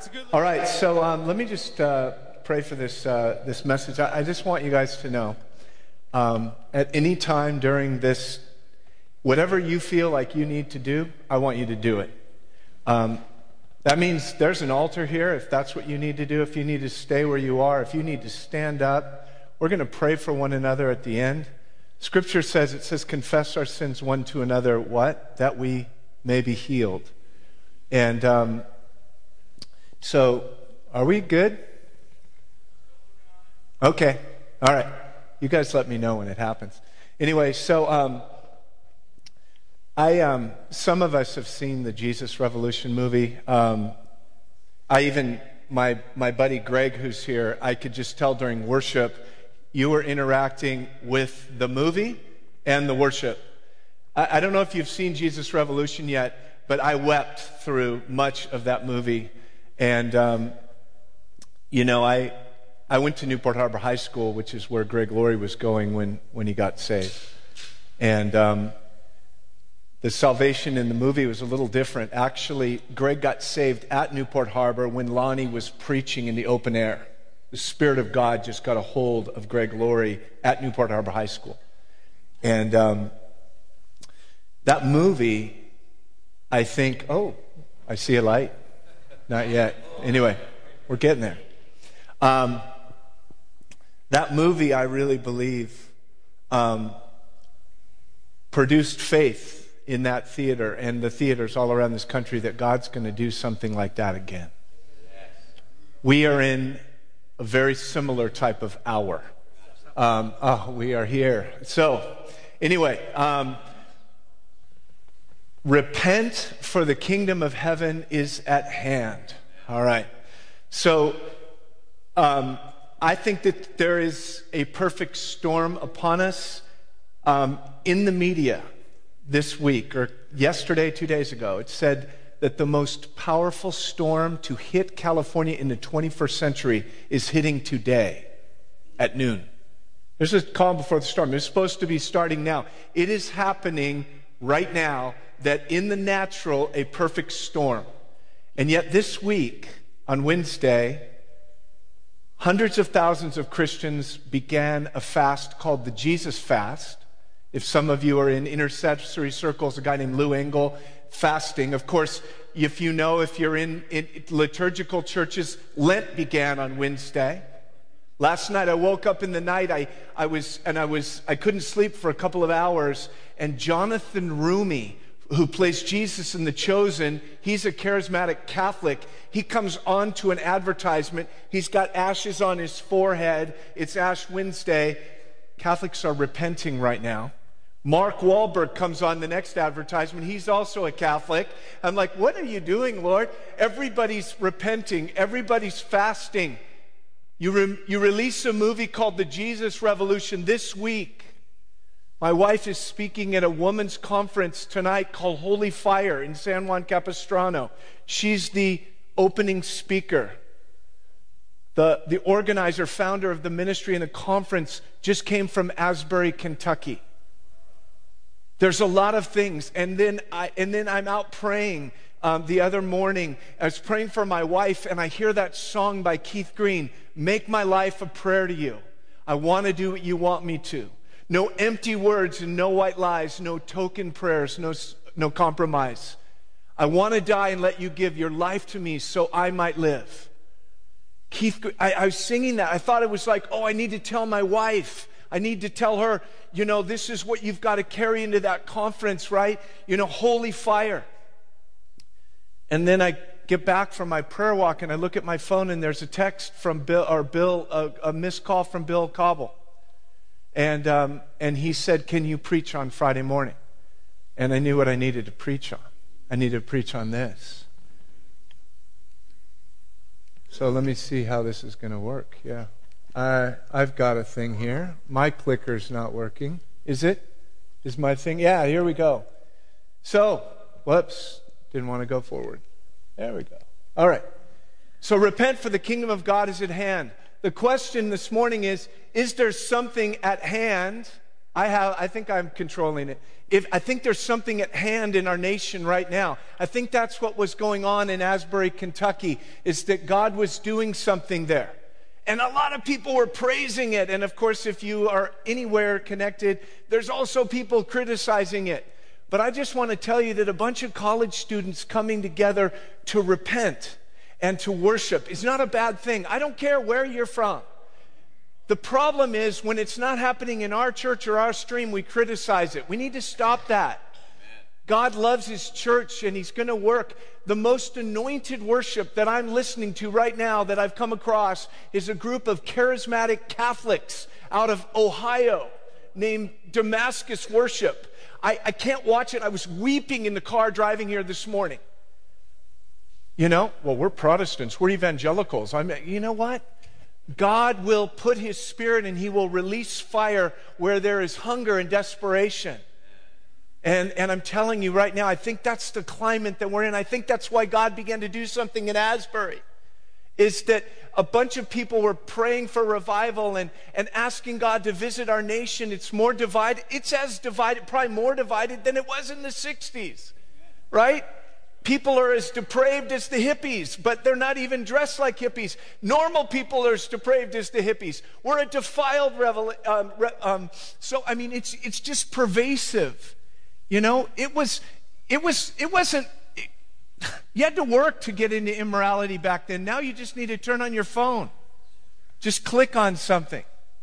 All right, so let me just pray for this message. I just want you guys to know, at any time during this, whatever you feel like you need to do, I want you to do it. That means there's an altar here if that's what you need to do. If you need to stay where you are, if you need to stand up, we're going to pray for one another at the end. Scripture says, confess our sins one to another, what? That we may be healed. And so, are we good? Okay. All right. You guys let me know when it happens. Anyway, so some of us have seen the Jesus Revolution movie. My buddy Greg, who's here, I could just tell during worship, you were interacting with the movie and the worship. I don't know if you've seen Jesus Revolution yet, but I wept through much of that movie. And, I went to Newport Harbor High School, which is where Greg Laurie was going when he got saved. And the salvation in the movie was a little different. Actually, Greg got saved at Newport Harbor when Lonnie was preaching in the open air. The Spirit of God just got a hold of Greg Laurie at Newport Harbor High School. And that movie, I think, oh, I see a light. Not yet. Anyway, we're getting there. That movie, I really believe, produced faith in that theater and the theaters all around this country that God's going to do something like that again. We are in a very similar type of hour. We are here. So, anyway, repent, for the kingdom of heaven is at hand. All right. So, I think that there is a perfect storm upon us. In the media this week, or yesterday, 2 days ago, it said that the most powerful storm to hit California in the 21st century is hitting today at noon. There's a calm before the storm. It's supposed to be starting now. It is happening right now, that in the natural, a perfect storm. And yet this week, on Wednesday, hundreds of thousands of Christians began a fast called the Jesus Fast. If some of you are in intercessory circles, a guy named Lou Engle, fasting. Of course, if you're in liturgical churches, Lent began on Wednesday. Last night I woke up in the night, I couldn't sleep for a couple of hours, and Jonathan Rumi, who plays Jesus in The Chosen, he's a charismatic Catholic. He comes on to an advertisement. He's got ashes on his forehead. It's Ash Wednesday. Catholics are repenting right now. Mark Wahlberg comes on the next advertisement. He's also a Catholic. I'm like, what are you doing, Lord? Everybody's repenting. Everybody's fasting. You release a movie called The Jesus Revolution this week. My wife is speaking at a women's conference tonight called Holy Fire in San Juan Capistrano. She's the opening speaker. The organizer, founder of the ministry and the conference just came from Asbury, Kentucky. There's a lot of things. And then I'm out praying the other morning. I was praying for my wife, and I hear that song by Keith Green, Make My Life a Prayer to You. I want to do what you want me to. No empty words and no white lies, no token prayers, no compromise. I want to die and let you give your life to me so I might live. Keith, I was singing that. I thought it was like, I need to tell my wife. I need to tell her, this is what you've got to carry into that conference, right? Holy fire. And then I get back from my prayer walk and I look at my phone and there's a text from a missed call from Bill Cobble. And he said, can you preach on Friday morning? And I knew what I needed to preach on. I needed to preach on this. So let me see how this is going to work. Yeah. I've got a thing here. My clicker's not working. Is it? Is my thing? Yeah, here we go. So, whoops. Didn't want to go forward. There we go. All right. So repent, for the kingdom of God is at hand. The question this morning is there something at hand I think I'm controlling it. I think there's something at hand in our nation right now. I think that's what was going on in Asbury, Kentucky, is that God was doing something there. And a lot of people were praising it. And of course, if you are anywhere connected, there's also people criticizing it. But I just want to tell you that a bunch of college students coming together to repent and to worship is not a bad thing. I don't care where you're from. The problem is when it's not happening in our church or our stream, we criticize it. We need to stop that. God loves His church and He's going to work. The most anointed worship that I'm listening to right now that I've come across is a group of charismatic Catholics out of Ohio named Damascus Worship. I can't watch it. I was weeping in the car driving here this morning. You know, well, we're Protestants. We're evangelicals. You know what? God will put His Spirit and He will release fire where there is hunger and desperation. And I'm telling you right now, I think that's the climate that we're in. I think that's why God began to do something in Asbury, is that a bunch of people were praying for revival and asking God to visit our nation. It's more divided. It's as divided, probably more divided than it was in the 60s, right? People are as depraved as the hippies, but they're not even dressed like hippies. Normal people are as depraved as the hippies. We're a defiled so I mean, it's just pervasive. You know, it wasn't. You had to work to get into immorality back then. Now you just need to turn on your phone. Just click on something.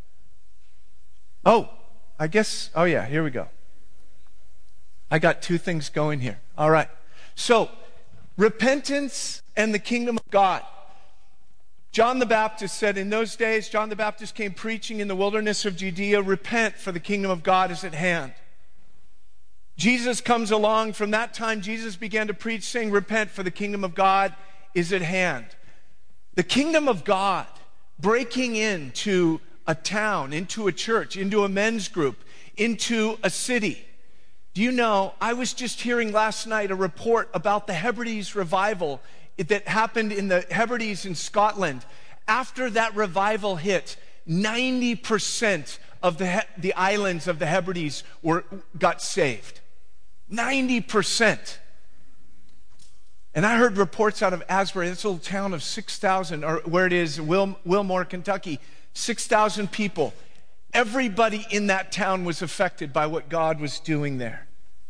Oh yeah, here we go. I got two things going here. All right. So, repentance and the kingdom of God. John the Baptist said, in those days, John the Baptist came preaching in the wilderness of Judea, repent, for the kingdom of God is at hand. Jesus comes along. From that time, Jesus began to preach, saying, repent, for the kingdom of God is at hand. The kingdom of God, breaking into a town, into a church, into a men's group, into a city. Do you know, I was just hearing last night a report about the Hebrides revival that happened in the Hebrides in Scotland. After that revival hit, 90% of the islands of the Hebrides got saved. 90%. And I heard reports out of Asbury, this little town of 6,000, or where it is, Wilmore, Kentucky, 6,000 people. Everybody in that town was affected by what God was doing there.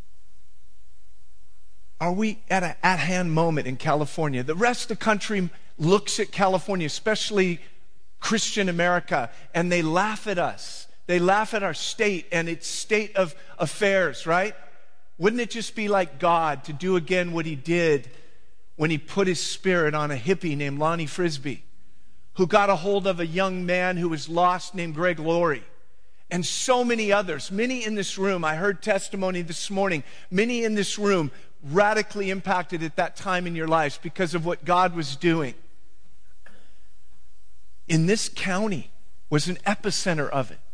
Are we at an at-hand moment in California? The rest of the country looks at California, especially Christian America, and they laugh at us. They laugh at our state and its state of affairs, right? Wouldn't it just be like God to do again what He did when He put His Spirit on a hippie named Lonnie Frisbee, who got a hold of a young man who was lost named Greg Laurie, and so many others. Many in this room, I heard testimony this morning, many in this room radically impacted at that time in your lives because of what God was doing. In this county was an epicenter of it.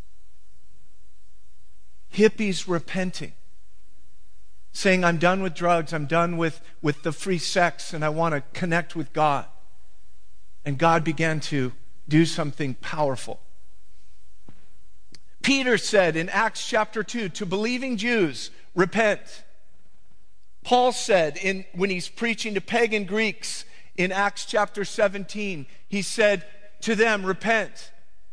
Hippies repenting, saying, I'm done with drugs, I'm done with the free sex, and I want to connect with God. And God began to do something powerful. Peter said in Acts chapter 2, to believing Jews, repent. Paul said when he's preaching to pagan Greeks in Acts chapter 17, he said to them, repent.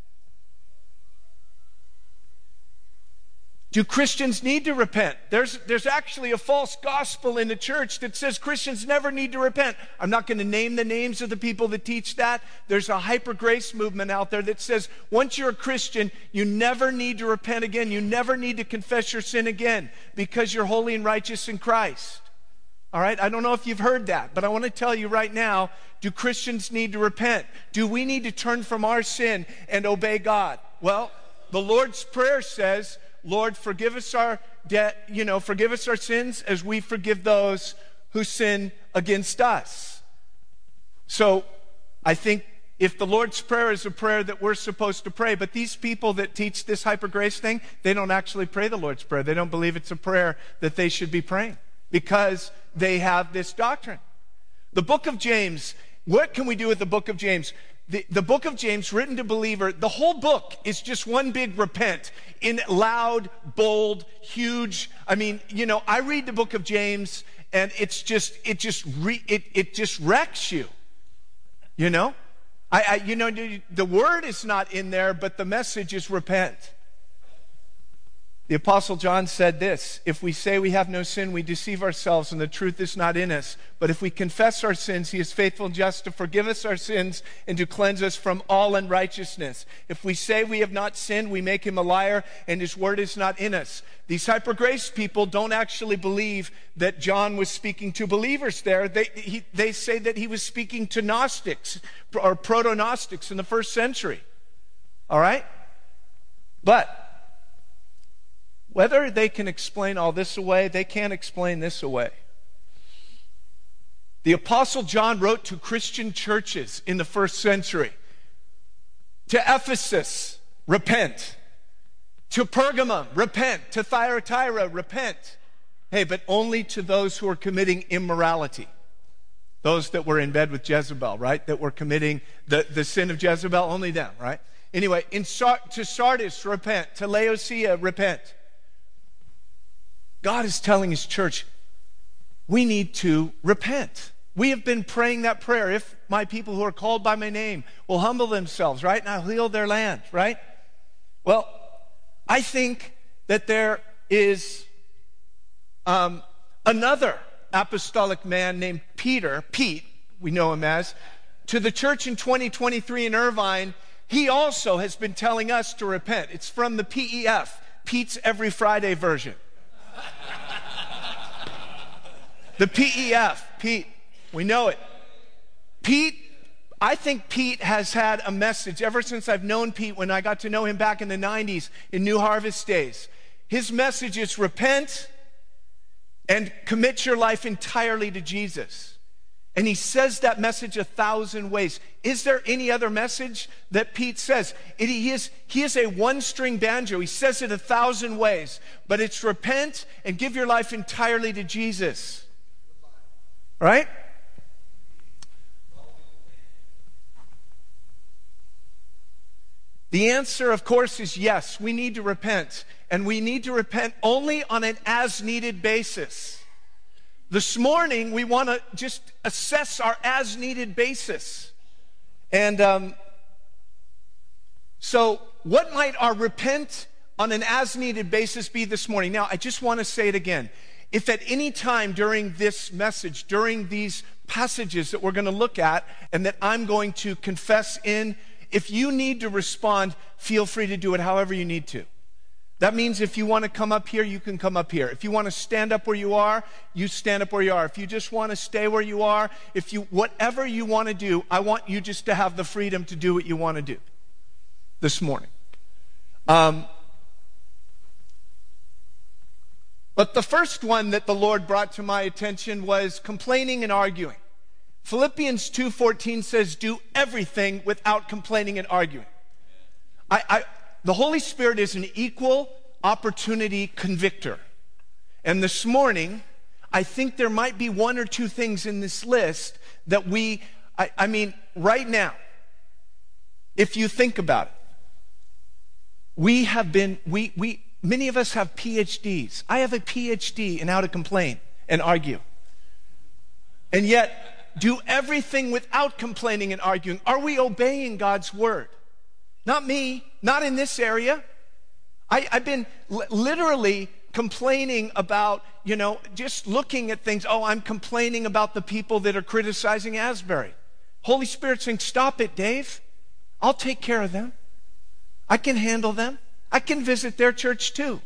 Do Christians need to repent? There's actually a false gospel in the church that says Christians never need to repent. I'm not going to name the names of the people that teach that. There's a hyper grace movement out there that says once you're a Christian, you never need to repent again. You never need to confess your sin again because you're holy and righteous in Christ. All right? I don't know if you've heard that, but I want to tell you right now, do Christians need to repent? Do we need to turn from our sin and obey God? Well, the Lord's Prayer says, Lord, forgive us our debt, forgive us our sins as we forgive those who sin against us. So I think if the Lord's Prayer is a prayer that we're supposed to pray, but these people that teach this hyper grace thing, they don't actually pray the Lord's Prayer. They don't believe it's a prayer that they should be praying because they have this doctrine. The book of James, what can we do with the book of James? the book of James, written to believer, the whole book is just one big repent in loud, bold, huge. I mean, I read the book of James and it just wrecks you. The word is not in there, but the message is repent. The Apostle John said this: if we say we have no sin, we deceive ourselves and the truth is not in us. But if we confess our sins, he is faithful and just to forgive us our sins and to cleanse us from all unrighteousness. If we say we have not sinned, we make him a liar and his word is not in us. These hyper-grace people don't actually believe that John was speaking to believers there. They say that he was speaking to Gnostics or proto-Gnostics in the first century. All right? But whether they can explain all this away, they can't explain this away. The Apostle John wrote to Christian churches in the first century. To Ephesus, repent. To Pergamum, repent. To Thyatira, repent. Hey, but only to those who are committing immorality. Those that were in bed with Jezebel, right? That were committing the sin of Jezebel, only them, right? Anyway, to Sardis, repent. To Laodicea, repent. God is telling his church, we need to repent. We have been praying that prayer. If my people who are called by my name will humble themselves, right? And I'll heal their land, right? Well, I think that there is another apostolic man named Pete, we know him as, to the church in 2023 in Irvine. He also has been telling us to repent. It's from the PEF, Pete's Every Friday version. The PEF, Pete, we know it. I think Pete has had a message ever since I've known Pete, when I got to know him back in the 90s in New Harvest days. His message is repent and commit your life entirely to Jesus. And he says that message 1,000 ways. Is there any other message that Pete says? He is a one-string banjo. He says it 1,000 ways. But it's repent and give your life entirely to Jesus. Right? The answer, of course, is yes. We need to repent. And we need to repent only on an as-needed basis. This morning, we want to just assess our as-needed basis. And so what might our repent on an as-needed basis be this morning? Now, I just want to say it again. If at any time during this message, during these passages that we're going to look at and that I'm going to confess in, if you need to respond, feel free to do it however you need to. That means if you want to come up here, you can come up here. If you want to stand up where you are, you stand up where you are. If you just want to stay where you are, whatever you want to do, I want you just to have the freedom to do what you want to do this morning. But the first one that the Lord brought to my attention was complaining and arguing. Philippians 2:14 says, do everything without complaining and arguing. The Holy Spirit is an equal opportunity convictor. And this morning, I think there might be one or two things in this list that right now, if you think about it, many of us have PhDs. I have a PhD in how to complain and argue. And yet, do everything without complaining and arguing. Are we obeying God's word? Not me, not in this area. I've been literally complaining about, just looking at things. Oh, I'm complaining about the people that are criticizing Asbury. Holy Spirit saying, stop it, Dave. I'll take care of them. I can handle them. I can visit their church too.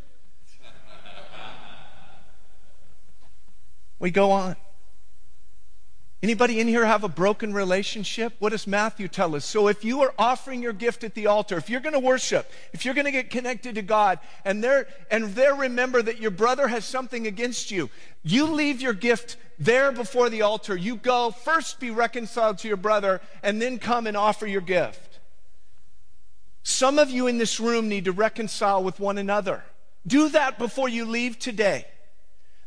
We go on. Anybody in here have a broken relationship? What does Matthew tell us? So if you are offering your gift at the altar, if you're going to worship, if you're going to get connected to God, and there remember that your brother has something against you, you leave your gift there before the altar. You go first, be reconciled to your brother, and then come and offer your gift. Some of you in this room need to reconcile with one another. Do that before you leave today.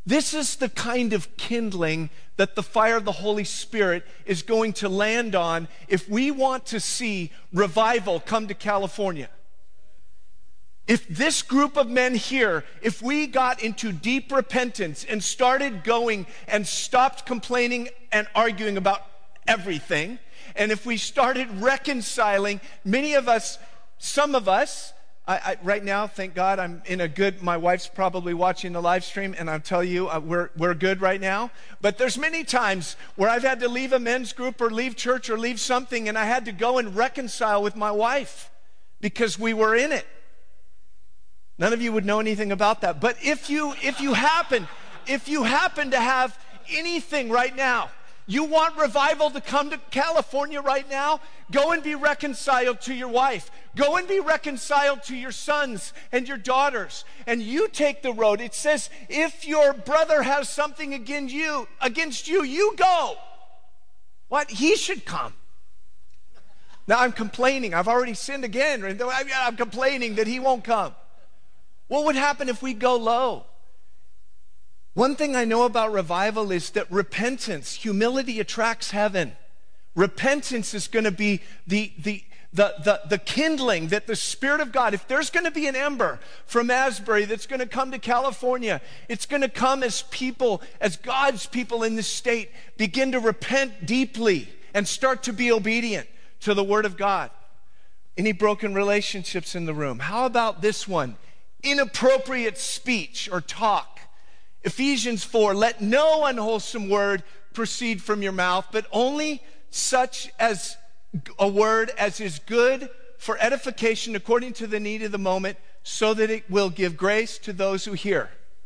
This is the kind of kindling that the fire of the Holy Spirit is going to land on if we want to see revival come to California. If this group of men here, if we got into deep repentance and started going and stopped complaining and arguing about everything, and if we started reconciling, many of us, some of us, right now, thank God, I'm in a good, my wife's probably watching the live stream, and I'll tell you, we're good right now. But there's many times where I've had to leave a men's group or leave church or leave something, and I had to go and reconcile with my wife because we were in it. None of you would know anything about that. But if you happen to have anything right now, you want revival to come to California right now, go and be reconciled to your wife. Go and be reconciled to your sons and your daughters. And you take the road. It says, if your brother has something against you, you go. What? He should come. Now I'm complaining. I've already sinned again. I'm complaining that he won't come. What would happen if we go low? One thing I know about revival is that repentance, humility attracts heaven. Repentance is going to be the kindling that the Spirit of God, if there's going to be an ember from Asbury that's going to come to California, it's going to come as people, as God's people in this state begin to repent deeply and start to be obedient to the Word of God. Any broken relationships in the room? How about this one? Inappropriate speech or talk. Ephesians 4, let no unwholesome word proceed from your mouth, but only such as a word as is good for edification according to the need of the moment, so that it will give grace to those who hear.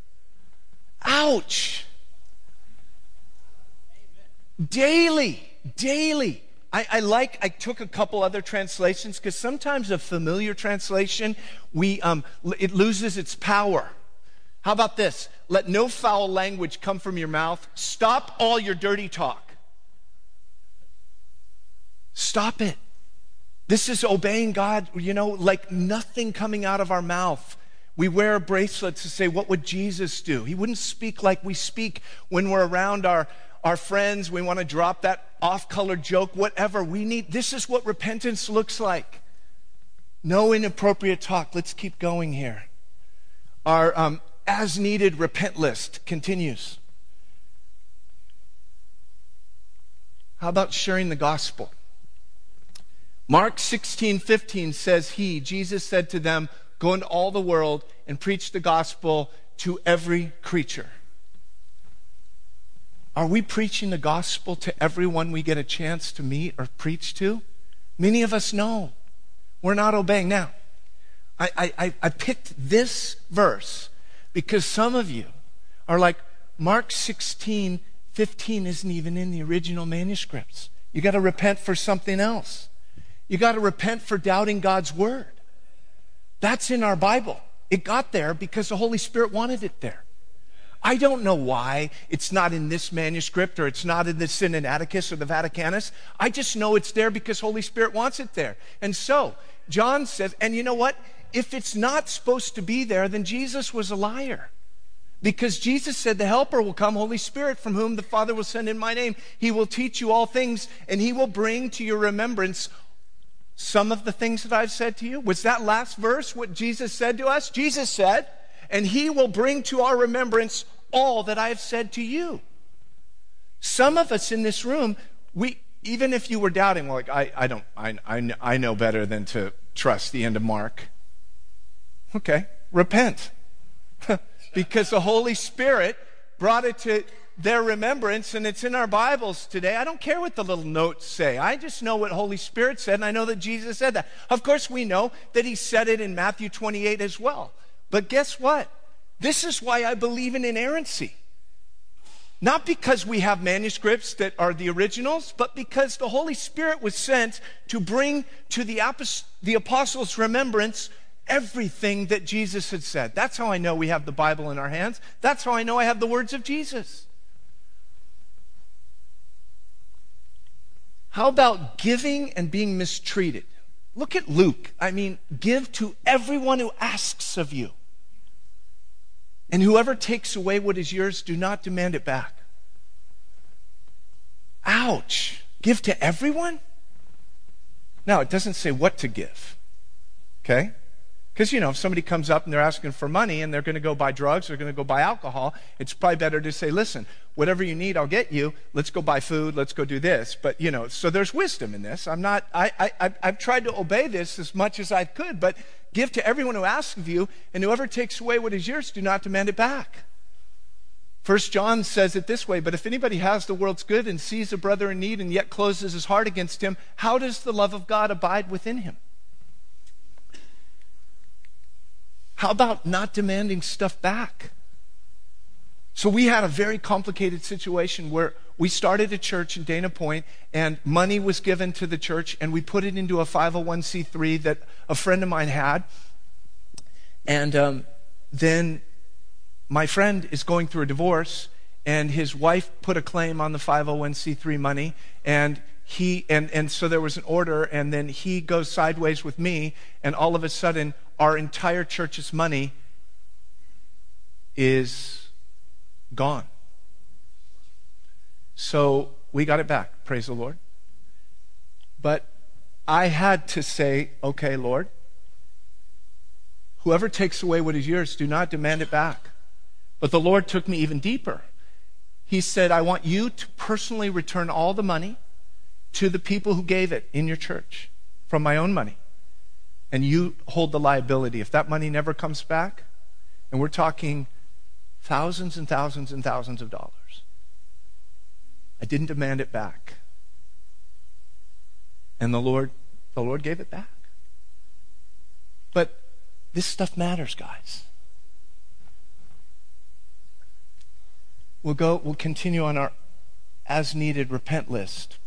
Ouch. Daily. I took a couple other translations because sometimes a familiar translation, it loses its power. How about this? Let no foul language come from your mouth. Stop all your dirty talk. Stop it. This is obeying God, like nothing coming out of our mouth. We wear a bracelet to say, what would Jesus do? He wouldn't speak like we speak when we're around our friends. We want to drop that off-color joke, whatever. This is what repentance looks like. No inappropriate talk. Let's keep going here. Our as-needed repent list continues. How about sharing the gospel? Mark 16:15 says Jesus said to them, go into all the world and preach the gospel to every creature. Are we preaching the gospel to everyone we get a chance to meet or preach to? Many of us know. We're not obeying. Now, I picked this verse because some of you are like, Mark 16:15 isn't even in the original manuscripts. You got to repent for something else. You got to repent for doubting God's word. That's in our Bible. It got there because the Holy Spirit wanted it there. I don't know why it's not in this manuscript or it's not in the Sinaiticus or the Vaticanus. I just know it's there because Holy Spirit wants it there. And so, John says, and you know what? If it's not supposed to be there, then Jesus was a liar. Because Jesus said, the Helper will come, Holy Spirit, from whom the Father will send in my name. He will teach you all things, and he will bring to your remembrance some of the things that I've said to you. Was that last verse what Jesus said to us? Jesus said, and he will bring to our remembrance all that I have said to you. Some of us in this room, even if you were doubting, like, I know better than to trust the end of Mark. Okay, repent. Because the Holy Spirit brought it to their remembrance, and it's in our Bibles today. I don't care what the little notes say. I just know what Holy Spirit said, and I know that Jesus said that. Of course, we know that he said it in Matthew 28 as well. But guess what? This is why I believe in inerrancy. Not because we have manuscripts that are the originals, but because the Holy Spirit was sent to bring to the apostles' remembrance everything that Jesus had said. That's how I know we have the Bible in our hands. That's how I know I have the words of Jesus. How about giving and being mistreated? Look at Luke. Give to everyone who asks of you. And whoever takes away what is yours, do not demand it back. Ouch. Give to everyone? Now, it doesn't say what to give. Okay? Because, if somebody comes up and they're asking for money and they're going to go buy drugs, they're going to go buy alcohol, it's probably better to say, listen, whatever you need, I'll get you. Let's go buy food. Let's go do this. But, so there's wisdom in this. I've tried to obey this as much as I could, but give to everyone who asks of you, and whoever takes away what is yours, do not demand it back. 1 John says it this way, but if anybody has the world's good and sees a brother in need and yet closes his heart against him, how does the love of God abide within him? How about not demanding stuff back? So we had a very complicated situation where we started a church in Dana Point, and money was given to the church, and we put it into a 501c3 that a friend of mine had. And then my friend is going through a divorce, and his wife put a claim on the 501c3 money, and so there was an order, and then he goes sideways with me, and all of a sudden, our entire church's money is gone. So we got it back, praise the Lord. But I had to say, okay, Lord, whoever takes away what is yours, do not demand it back. But the Lord took me even deeper. He said, I want you to personally return all the money to the people who gave it in your church from my own money. And you hold the liability. If that money never comes back, and we're talking thousands and thousands and thousands of dollars, I didn't demand it back. And the Lord gave it back. But this stuff matters, guys. We'll continue on our as-needed repent list.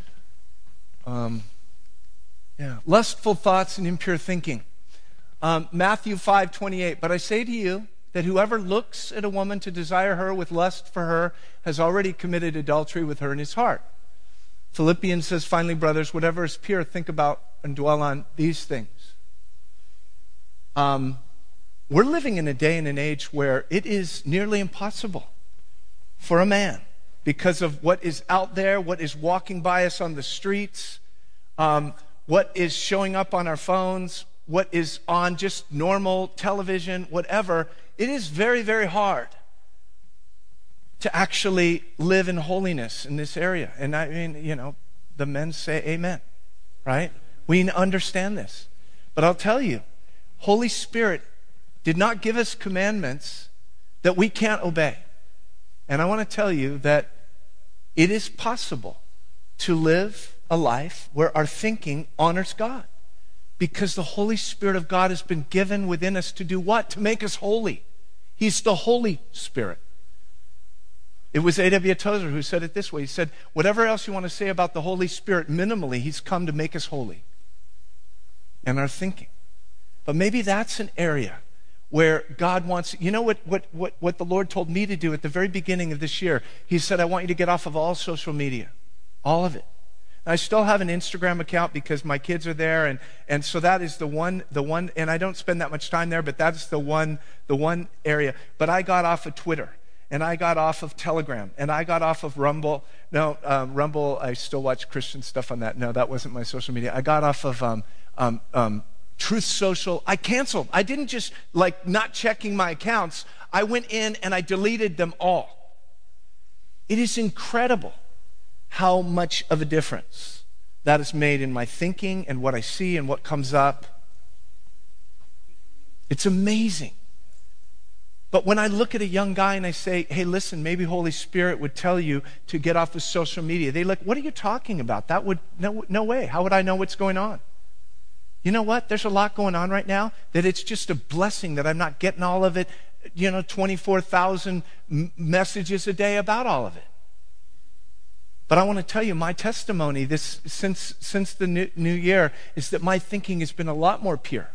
Lustful thoughts and impure thinking. Matthew 5:28. But I say to you that whoever looks at a woman to desire her with lust for her has already committed adultery with her in his heart. Philippians says, finally, brothers, whatever is pure, think about and dwell on these things. We're living in a day and an age where it is nearly impossible for a man, because of what is out there, what is walking by us on the streets, what is showing up on our phones, what is on just normal television, whatever. It is very, very hard to actually live in holiness in this area. And I mean, the men say amen, right? We understand this. But I'll tell you, Holy Spirit did not give us commandments that we can't obey. And I want to tell you that it is possible to live a life where our thinking honors God, because the Holy Spirit of God has been given within us to do what? To make us holy. He's the Holy Spirit. It was A.W. Tozer who said it this way. He said, whatever else you want to say about the Holy Spirit, minimally, he's come to make us holy in our thinking. But maybe that's an area where God wants, what the Lord told me to do at the very beginning of this year. He said, I want you to get off of all social media, all of it. I still have an Instagram account because my kids are there, and so that is the one, and I don't spend that much time there, but that's the one area. But I got off of Twitter, and I got off of Telegram, and I got off of Rumble. No, Rumble, I still watch Christian stuff on that. No, that wasn't my social media. I got off of Truth Social. I canceled. I didn't just not checking my accounts. I went in and I deleted them all. It is incredible how much of a difference that has made in my thinking and what I see and what comes up. It's amazing. But when I look at a young guy and I say, hey, listen, maybe Holy Spirit would tell you to get off of social media, they're like, what are you talking about? That would, no way. How would I know what's going on? You know what? There's a lot going on right now that it's just a blessing that I'm not getting all of it, 24,000 messages a day about all of it. But I want to tell you, my testimony since the new year is that my thinking has been a lot more pure.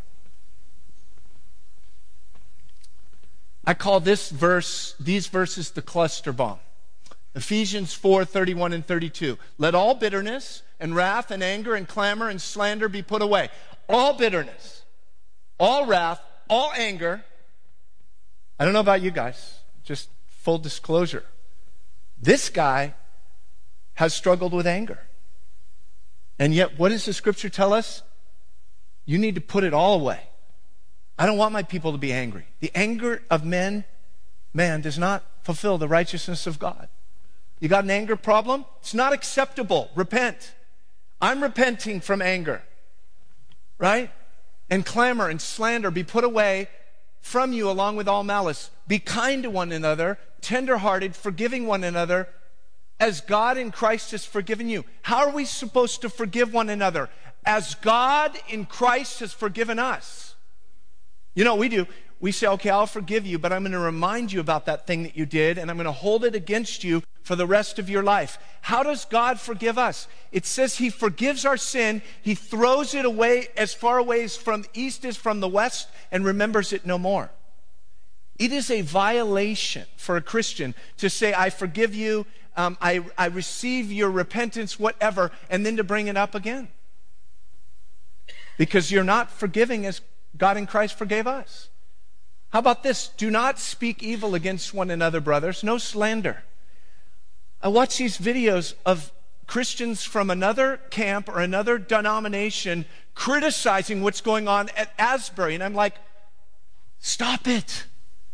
I call these verses the cluster bomb. Ephesians 4:31 and 32. Let all bitterness and wrath and anger and clamor and slander be put away. All bitterness, all wrath, all anger. I don't know about you guys, just full disclosure. This guy has struggled with anger. And yet, what does the scripture tell us? You need to put it all away. I don't want my people to be angry. The anger of man does not fulfill the righteousness of God. You got an anger problem? It's not acceptable. Repent. I'm repenting from anger. Right? And clamor and slander be put away from you along with all malice. Be kind to one another, tenderhearted, forgiving one another, as God in Christ has forgiven you. How are we supposed to forgive one another? As God in Christ has forgiven us. You know what we do? We say, okay, I'll forgive you, but I'm going to remind you about that thing that you did, and I'm going to hold it against you for the rest of your life. How does God forgive us? It says he forgives our sin, he throws it away as far away as from the east as from the west, and remembers it no more. It is a violation for a Christian to say, I forgive you, I receive your repentance, whatever, and then to bring it up again. Because you're not forgiving as God in Christ forgave us. How about this? Do not speak evil against one another, brothers. No slander. I watch these videos of Christians from another camp or another denomination criticizing what's going on at Asbury. And I'm like, stop it.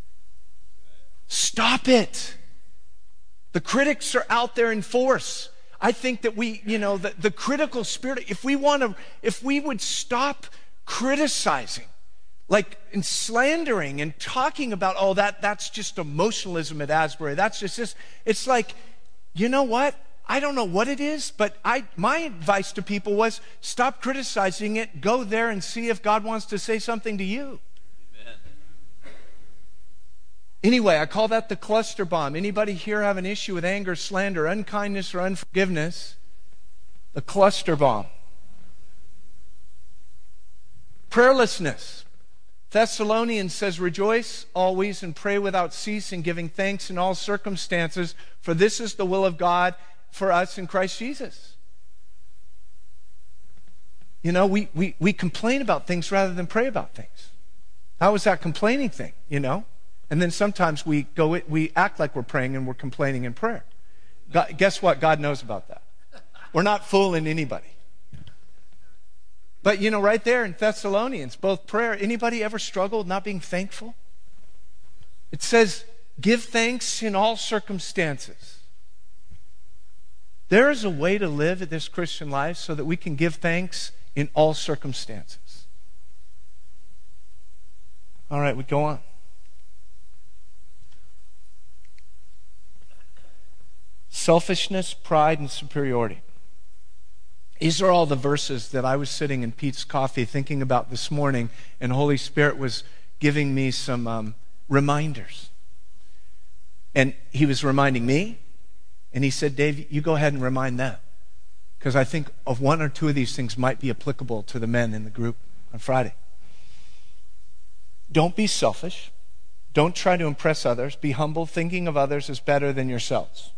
Stop it. The critics are out there in force. I think that the critical spirit, if we would stop criticizing, like in slandering and talking about, oh, that's just emotionalism at Asbury. That's just this. It's like, you know what? I don't know what it is, but my advice to people was stop criticizing it. Go there and see if God wants to say something to you. Amen. Anyway, I call that the cluster bomb. Anybody here have an issue with anger, slander, unkindness, or unforgiveness? The cluster bomb. Prayerlessness. Thessalonians says, rejoice always and pray without ceasing, giving thanks in all circumstances, for this is the will of God for us in Christ Jesus. You know, we complain about things rather than pray about things. How is that complaining thing, you know? And then sometimes we act like we're praying and we're complaining in prayer. Guess what? God knows about that. We're not fooling anybody. But, you know, right there in Thessalonians, both prayer, anybody ever struggled not being thankful? It says, give thanks in all circumstances. There is a way to live this Christian life so that we can give thanks in all circumstances. All right, we go on. Selfishness, pride, and superiority. These are all the verses that I was sitting in Pete's Coffee thinking about this morning, and Holy Spirit was giving me some reminders. And he was reminding me, and he said, Dave, you go ahead and remind them. Because I think of one or two of these things might be applicable to the men in the group on Friday. Don't be selfish. Don't try to impress others. Be humble, thinking of others as better than yourselves.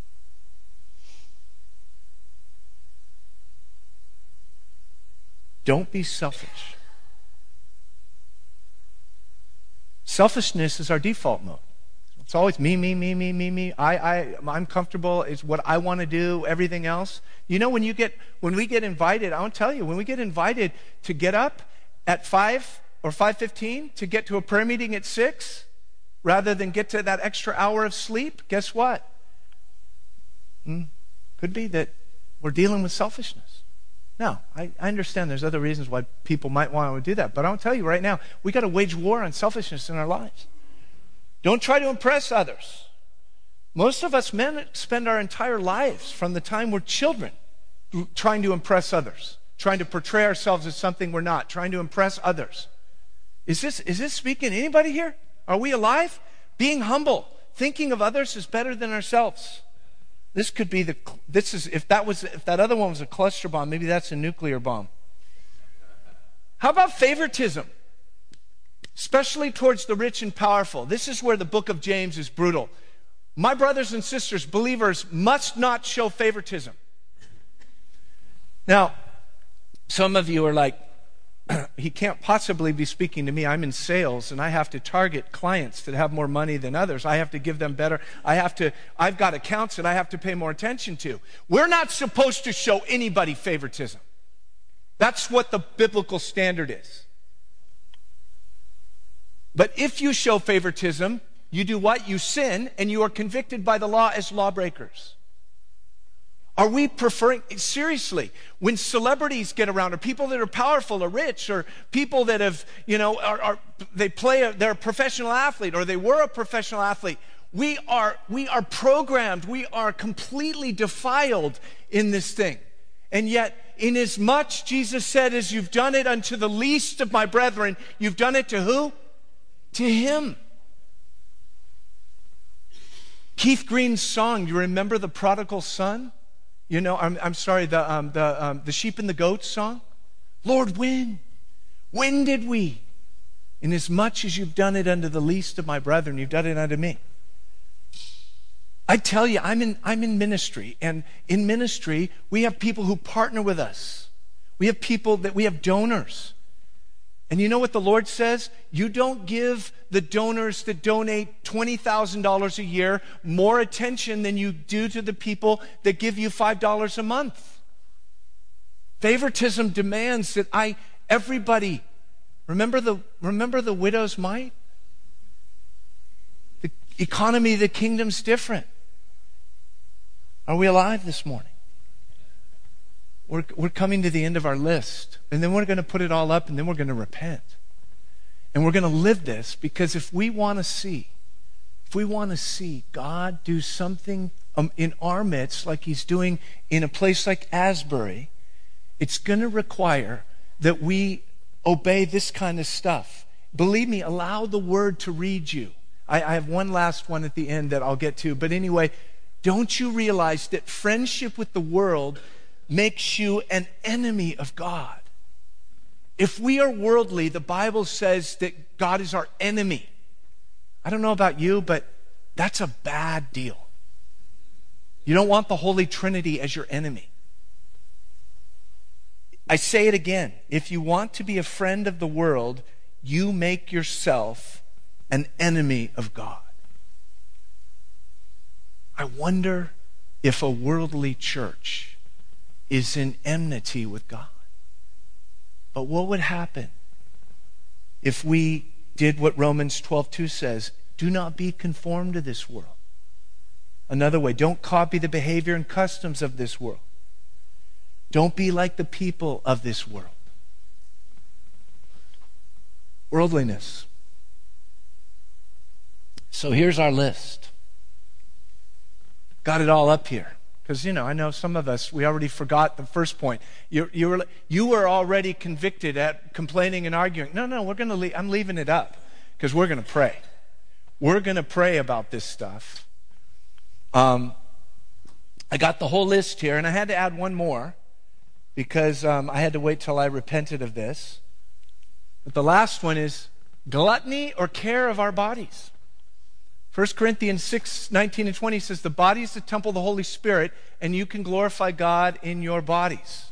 Don't be selfish. Selfishness is our default mode. It's always me, me, me, me, me, me. I'm comfortable. It's what I want to do. Everything else. You know, when we get invited, I want to tell you, when we get invited to get up at 5 or 5:15 to get to a prayer meeting at 6, rather than get to that extra hour of sleep, guess what? Could be that we're dealing with selfishness. Now, I understand there's other reasons why people might want to do that, but I'll tell you right now, we got to wage war on selfishness in our lives. Don't try to impress others. Most of us men spend our entire lives from the time we're children trying to impress others, trying to portray ourselves as something we're not, trying to impress others. Is this speaking to anybody here? Are we alive? Being humble, thinking of others as better than ourselves. This could be if that other one was a cluster bomb, maybe that's a nuclear bomb. How about favoritism? Especially towards the rich and powerful. This is where the book of James is brutal. My brothers and sisters, believers, must not show favoritism. Now, some of you are like, he can't possibly be speaking to me. I'm in sales, and I have to target clients that have more money than others. I have to give them better. I've got accounts that I have to pay more attention to. We're not supposed to show anybody favoritism. That's what the biblical standard is. But if you show favoritism, you do what? You sin, and you are convicted by the law as lawbreakers. Are we preferring, seriously, when celebrities get around, or people that are powerful or rich, or people that have, they're a professional athlete, or they were a professional athlete, we are programmed, we are completely defiled in this thing. And yet, inasmuch, Jesus said, as you've done it unto the least of my brethren, you've done it to who? To him. Keith Green's song, you remember the prodigal son? The sheep and the goats song? Lord, when did we? Inasmuch as you've done it unto the least of my brethren, you've done it unto me. I tell you, I'm in ministry, and in ministry, we have people who partner with us. We have donors. And you know what the Lord says? You don't give the donors that donate $20,000 a year more attention than you do to the people that give you $5 a month. Favoritism demands that everybody, remember the widow's mite? The economy of the kingdom's different. Are we alive this morning? We're coming to the end of our list, and then we're going to put it all up, and then we're going to repent. And we're going to live this, because if we want to see God do something in our midst like he's doing in a place like Asbury, it's going to require that we obey this kind of stuff. Believe me, allow the word to read you. I have one last one at the end that I'll get to, but anyway, don't you realize that friendship with the world makes you an enemy of God? If we are worldly, the Bible says that God is our enemy. I don't know about you, but that's a bad deal. You don't want the Holy Trinity as your enemy. I say it again. If you want to be a friend of the world, you make yourself an enemy of God. I wonder if a worldly church is in enmity with God. But what would happen if we did what Romans 12:2 says? Do not be conformed to this world. Another way, don't copy the behavior and customs of this world. Don't be like the people of this world. Worldliness. So here's our list. Got it all up here. Because, I know some of us, we already forgot the first point. You were already convicted at complaining and arguing. No, I'm leaving it up, because we're going to pray. We're going to pray about this stuff. I got the whole list here, and I had to add one more, because I had to wait till I repented of this. But the last one is gluttony or care of our bodies. 1 Corinthians 6:19 and 20 says, the body is the temple of the Holy Spirit, and you can glorify God in your bodies.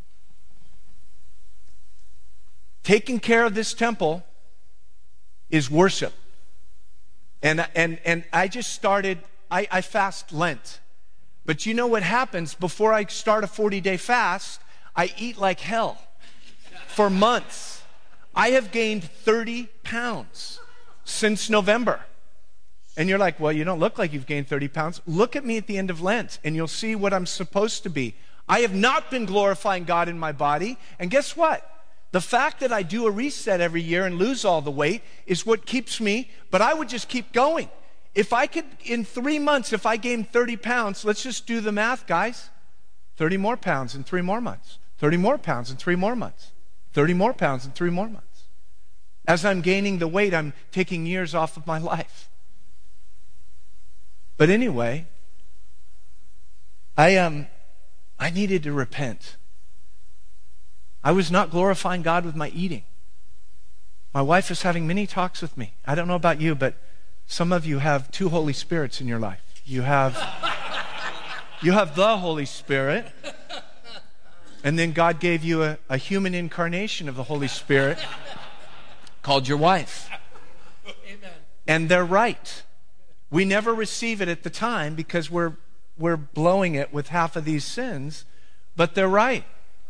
Taking care of this temple is worship. And I just started, I fast Lent. But you know what happens before I start a 40-day fast? I eat like hell for months. I have gained 30 pounds since November. And you're like, well, you don't look like you've gained 30 pounds. Look at me at the end of Lent, and you'll see what I'm supposed to be. I have not been glorifying God in my body. And guess what? The fact that I do a reset every year and lose all the weight is what keeps me, but I would just keep going. If I could, in 3 months, if I gained 30 pounds, let's just do the math, guys. 30 more pounds in 3 more months. 30 more pounds in 3 more months. 30 more pounds in 3 more months. As I'm gaining the weight, I'm taking years off of my life. But anyway, I needed to repent. I was not glorifying God with my eating. My wife is having many talks with me. I don't know about you, but some of you have 2 Holy Spirits in your life. You have the Holy Spirit, And then God gave you a human incarnation of the Holy Spirit called your wife. Amen. And they're right. We never receive it at the time because we're blowing it with half of these sins, but they're right.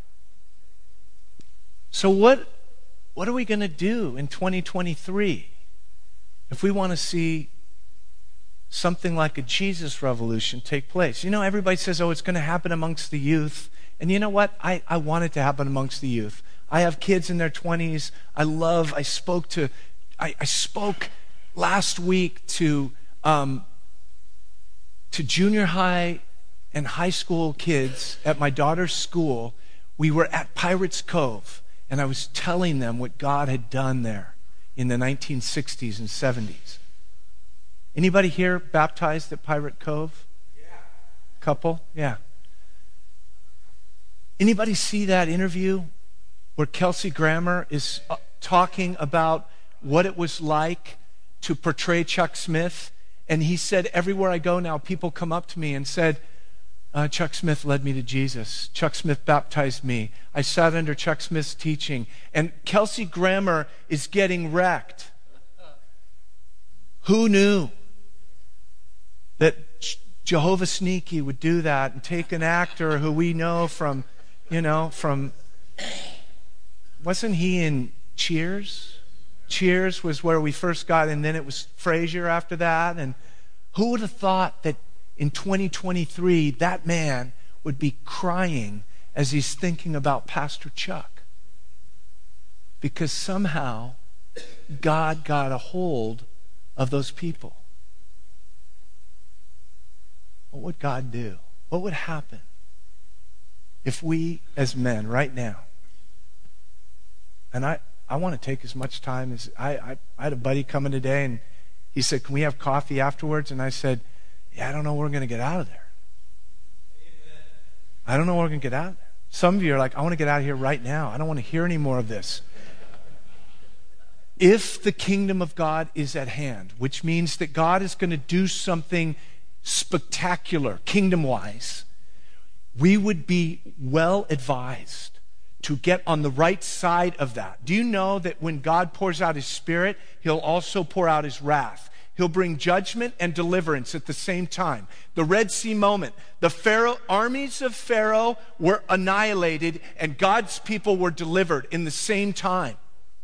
So what are we going to do in 2023 if we want to see something like a Jesus revolution take place? You know, everybody says, oh, it's going to happen amongst the youth. And you know what? I want it to happen amongst the youth. I have kids in their 20s. I spoke last week to junior high and high school kids at my daughter's school. We were at Pirates Cove, and I was telling them what God had done there in the 1960s and 70s. Anybody here baptized at Pirate Cove? Yeah. Couple? Yeah. Anybody see that interview where Kelsey Grammer is talking about what it was like to portray Chuck Smith? And he said, everywhere I go now, people come up to me and said, Chuck Smith led me to Jesus. Chuck Smith baptized me. I sat under Chuck Smith's teaching. And Kelsey Grammer is getting wrecked. Who knew that Jehovah Sneaky would do that and take an actor who we know from, wasn't he in Cheers? Cheers was where we first got, and then it was Frasier after that. And who would have thought that in 2023, that man would be crying as he's thinking about Pastor Chuck? Because somehow God got a hold of those people. What would God do? What would happen if we as men right now, and I want to take as much time as, I had a buddy coming today and he said, can we have coffee afterwards? And I said, yeah, I don't know where we're going to get out of there. Amen. I don't know where we're going to get out of there. Some of you are like, I want to get out of here right now. I don't want to hear any more of this. If the kingdom of God is at hand, which means that God is going to do something spectacular, kingdom-wise, we would be well advised to get on the right side of that. Do you know that when God pours out His Spirit, He'll also pour out His wrath? He'll bring judgment and deliverance at the same time. The Red Sea moment, the armies of Pharaoh were annihilated and God's people were delivered in the same time.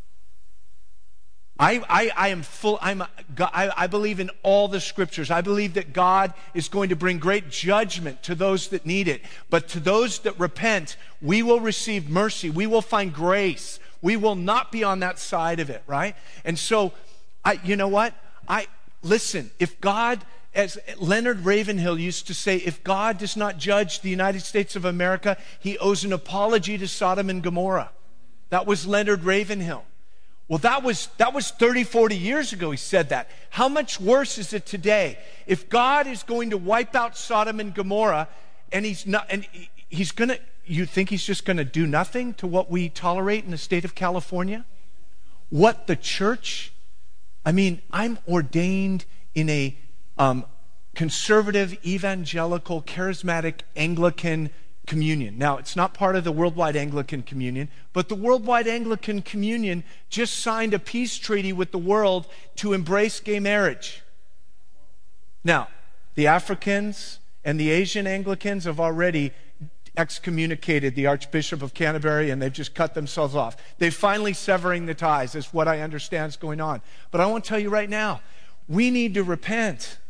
I believe in all the scriptures. I believe that God is going to bring great judgment to those that need it. But to those that repent, we will receive mercy. We will find grace. We will not be on that side of it, right? And so, you know what? Listen, if God, as Leonard Ravenhill used to say, if God does not judge the United States of America, He owes an apology to Sodom and Gomorrah. That was Leonard Ravenhill. Well, that was 30, 40 years ago he said that. How much worse is it today? If God is going to wipe out Sodom and Gomorrah, and He's not, and He's going to, you think He's just going to do nothing to what we tolerate in the state of California? What the church, I'm ordained in a conservative, evangelical, charismatic Anglican communion. Now, it's not part of the Worldwide Anglican Communion, but the Worldwide Anglican Communion just signed a peace treaty with the world to embrace gay marriage. Now, the Africans and the Asian Anglicans have already excommunicated the Archbishop of Canterbury, and they've just cut themselves off. They're finally severing the ties, is what I understand is going on. But I want to tell you right now, we need to repent.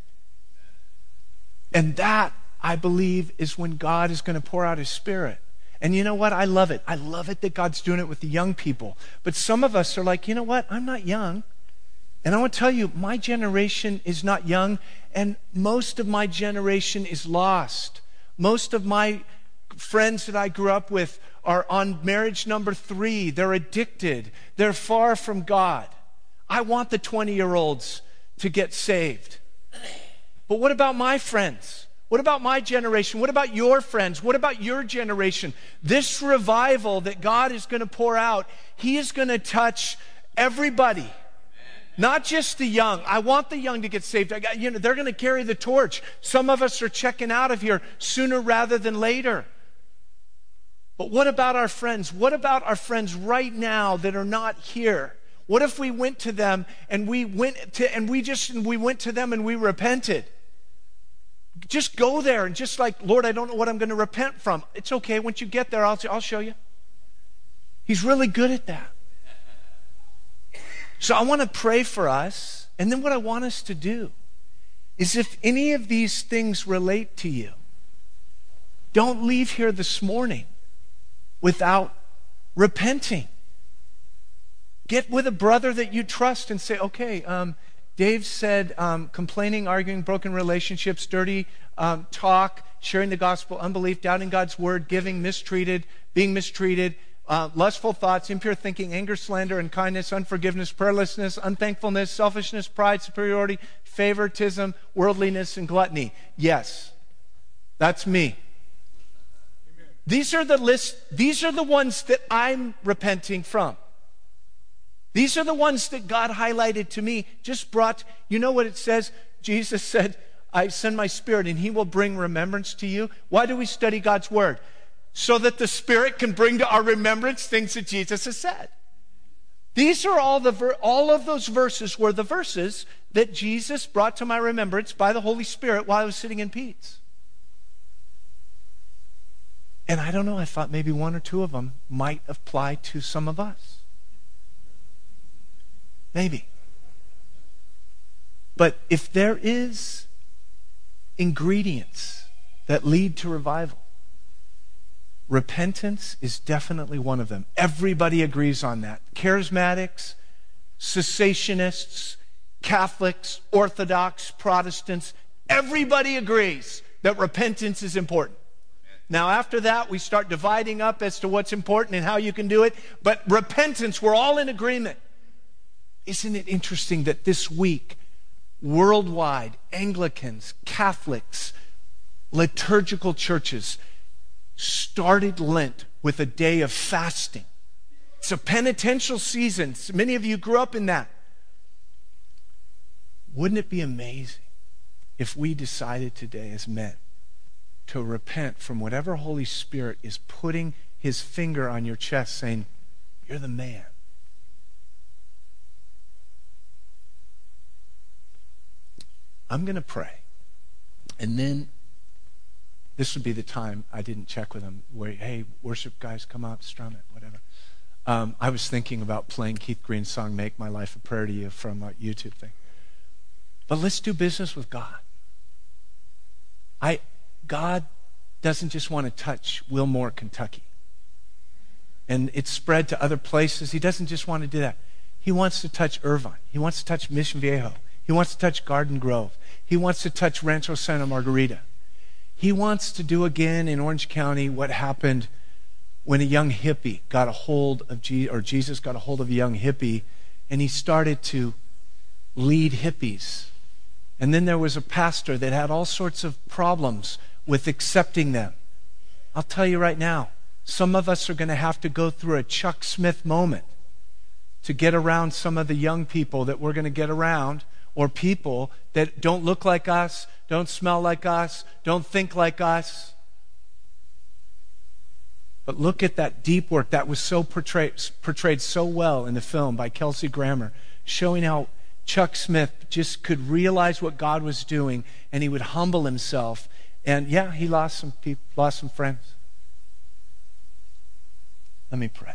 And that, I believe, is when God is going to pour out His Spirit. And you know what? I love it. I love it that God's doing it with the young people. But some of us are like, you know what? I'm not young. And I want to tell you, my generation is not young, and most of my generation is lost. Most of my friends that I grew up with are on marriage number 3. They're addicted. They're far from God. I want the 20-year-olds to get saved. But what about my friends? What about my generation? What about your friends? What about your generation? This revival that God is going to pour out, He is going to touch everybody, not just the young. I want the young to get saved. They're going to carry the torch. Some of us are checking out of here sooner rather than later. But what about our friends? What about our friends right now that are not here? What if we went to them and we went to them and we repented? Just go there and just like, Lord, I don't know what I'm going to repent from. It's okay. Once you get there, I'll show you. He's really good at that. So I want to pray for us. And then what I want us to do is if any of these things relate to you, don't leave here this morning without repenting. Get with a brother that you trust and say, okay, Dave said complaining, arguing, broken relationships, dirty talk, sharing the gospel, unbelief, doubting God's word, giving, mistreated, being mistreated, lustful thoughts, impure thinking, anger, slander, unkindness, unforgiveness, prayerlessness, unthankfulness, selfishness, pride, superiority, favoritism, worldliness, and gluttony. Yes, that's me. These are the lists. These are the ones that I'm repenting from. These are the ones that God highlighted to me, just brought, you know what it says? Jesus said, I send my Spirit and He will bring remembrance to you. Why do we study God's Word? So that the Spirit can bring to our remembrance things that Jesus has said. These are all of those verses were the verses that Jesus brought to my remembrance by the Holy Spirit while I was sitting in Pete's. And I don't know, I thought maybe one or two of them might apply to some of us. Maybe. But if there is ingredients that lead to revival, repentance is definitely one of them. Everybody agrees on that. Charismatics, cessationists, Catholics, Orthodox, Protestants, everybody agrees that repentance is important. Now, after that, we start dividing up as to what's important and how you can do it. But repentance, we're all in agreement. Isn't it interesting that this week, worldwide, Anglicans, Catholics, liturgical churches started Lent with a day of fasting. It's a penitential season. Many of you grew up in that. Wouldn't it be amazing if we decided today as men to repent from whatever Holy Spirit is putting His finger on your chest saying, you're the man. I'm going to pray. And then this would be the time, I didn't check with them, where, hey, worship guys, come up, strum it, whatever. I was thinking about playing Keith Green's song, Make My Life a Prayer to You, from a YouTube thing. But let's do business with God. God doesn't just want to touch Wilmore, Kentucky. And it's spread to other places. He doesn't just want to do that. He wants to touch Irvine. He wants to touch Mission Viejo. He wants to touch Garden Grove. He wants to touch Rancho Santa Margarita. He wants to do again in Orange County what happened when a young hippie got a hold of Jesus got a hold of a young hippie, and he started to lead hippies. And then there was a pastor that had all sorts of problems with accepting them. I'll tell you right now, some of us are going to have to go through a Chuck Smith moment to get around some of the young people that we're going to get around, or people that don't look like us, don't smell like us, don't think like us. But look at that deep work that was so portrayed so well in the film by Kelsey Grammer, showing how Chuck Smith just could realize what God was doing, and he would humble himself. And yeah, he lost some people, lost some friends. Let me pray.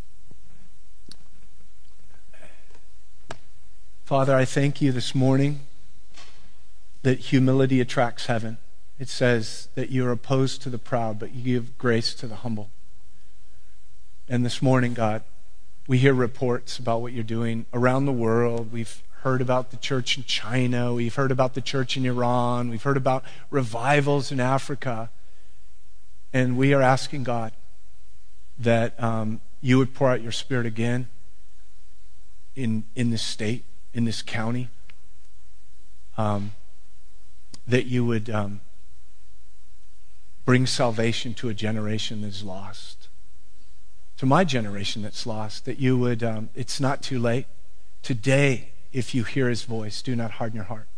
Father, I thank you this morning that humility attracts heaven. It says that you're opposed to the proud, but you give grace to the humble. And this morning, God, we hear reports about what you're doing around the world. We've heard about the church in China. We've heard about the church in Iran. We've heard about revivals in Africa. And we are asking, God, that you would pour out your Spirit again in this state, in this county. That you would bring salvation to a generation that is lost. To my generation that's lost. That you would, it's not too late. Today, if you hear his voice, do not harden your heart.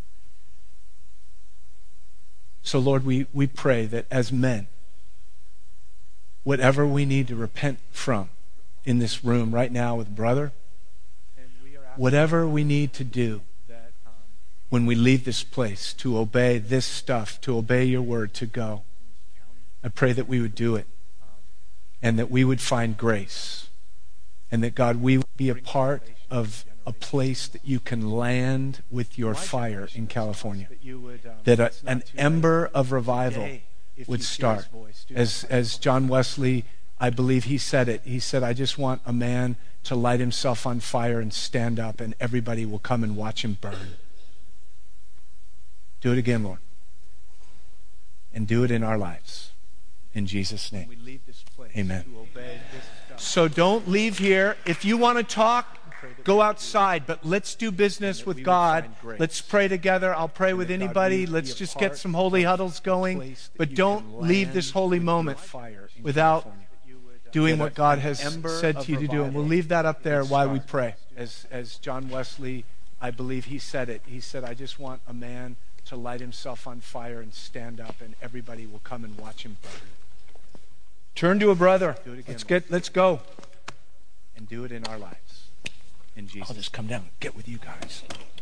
So Lord, we pray that as men, whatever we need to repent from in this room right now with brother, whatever we need to do when we leave this place to obey this stuff, to obey your word, to go, I pray that we would do it and that we would find grace and that, God, we would be a part of a place that you can land with your fire in California, that an ember of revival would start. As John Wesley, I believe he said it. He said, I just want a man to light himself on fire and stand up, and everybody will come and watch him burn. Do it again, Lord. And do it in our lives. In Jesus' name. Amen. So don't leave here. If you want to talk, go outside, but let's do business with God. Let's pray together. I'll pray with anybody. Let's just get some holy huddles going. But don't leave this holy moment without doing what God has said to you to do. And we'll leave that up there while we pray. As John Wesley, I believe he said it. He said, I just want a man to light himself on fire and stand up, and everybody will come and watch him burn. Turn to a brother. Let's go. And do it in our lives. In Jesus. I'll just come down and get with you guys.